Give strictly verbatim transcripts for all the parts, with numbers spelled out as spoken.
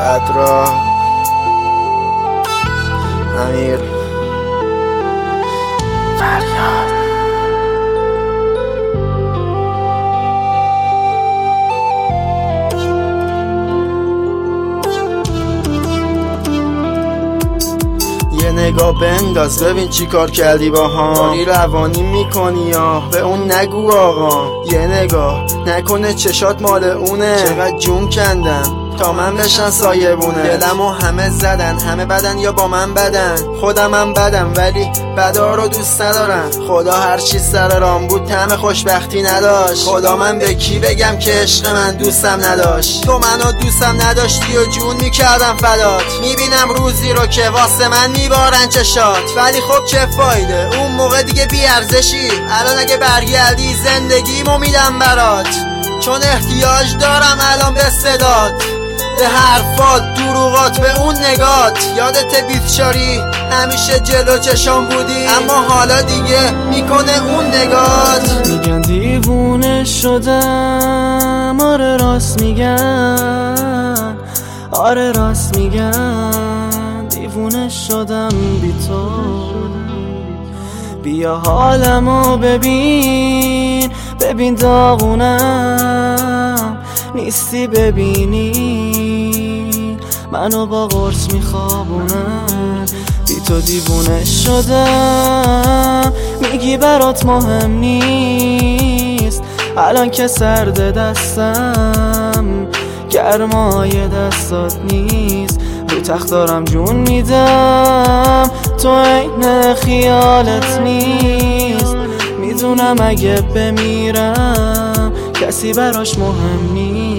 بدرا امیر فریاد. یه نگاه بنداز ببین چی کار کردی با هم. داری روانی میکنی یا به اون نگو آقا. یه نگاه نکنه چشات مال اونه. چقدر جون کندم تا من بشن سایبونه. دلمو همه زدن، همه بدن یا با من بدن. خودمم بدم ولی بدا رو دوست ندارم. خدا هر چی سر رام بود طعم خوشبختی نداشت. خدا من به کی بگم که عشق من دوستم نداشت. تو منو دوستم نداشتی و جون میکردم فدات. میبینم روزی رو که واسه من میبارن چشات. ولی خب چه فایده اون موقع دیگه بیارزشی. الان اگه برگردی زندگیمو میدم برات. چون احتیاج دارم الان به صدات، به حرفات، دروغات، به اون نگات. یادت بیتشاری همیشه جلو چشام بودی، اما حالا دیگه میکنه اون نگات. میگن دیوونه شدم، آره راست میگن، آره راست میگن. دیوونه شدم بی تو. بیا حالمو ببین، ببین داغونم نیستی ببینی منو با قرص میخوابونن. بی تو دیوونه شدم، میگی برات مهم نیست. الان که سرد دستم گرمای دستات نیست. رو تخت دارم جون میدم، تو عین خیالت نیست. میدونم اگه بمیرم کسی براش مهم نیست.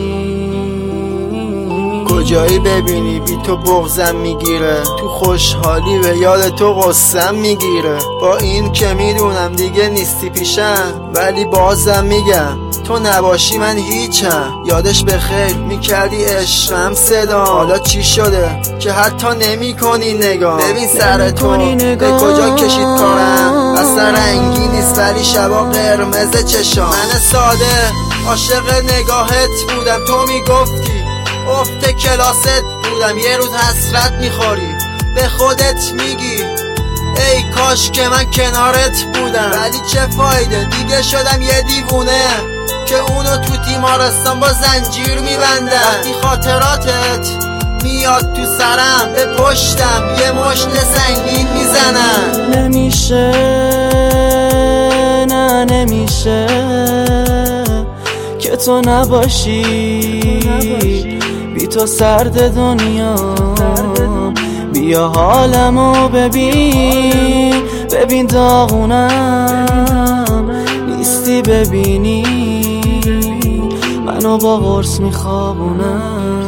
کجایی ببینی بی تو بغضم میگیره، تو خوشحالی به یاد تو غصم میگیره. با این که میدونم دیگه نیستی پیشم، ولی بازم میگم تو نباشی من هیچم. یادش به خیر میکردی عشقم صدا. حالا چی شده که حتی نمی کنی نگاه؟ ببین سر تو به کجا کشید کارم. اصلا رنگی نیست ولی شبا قرمز چشام. من ساده عاشق نگاهت بودم، تو میگفتی افت کلاست بودم. یه روز حسرت میخوری به خودت میگی ای کاش که من کنارت بودم. ولی چه فایده دیگه شدم یه دیوونه که اونو تو تیمارستان با زنجیر میبندن. وقتی خاطراتت میاد تو سرم به پشتم یه مشت سنگین میزنن. نمیشه نه نمیشه که تو نباشی. بی تو سرد دنیا. بیا حالمو ببین، ببین داغونم نیستی ببینی منو با قرص میخوابونم.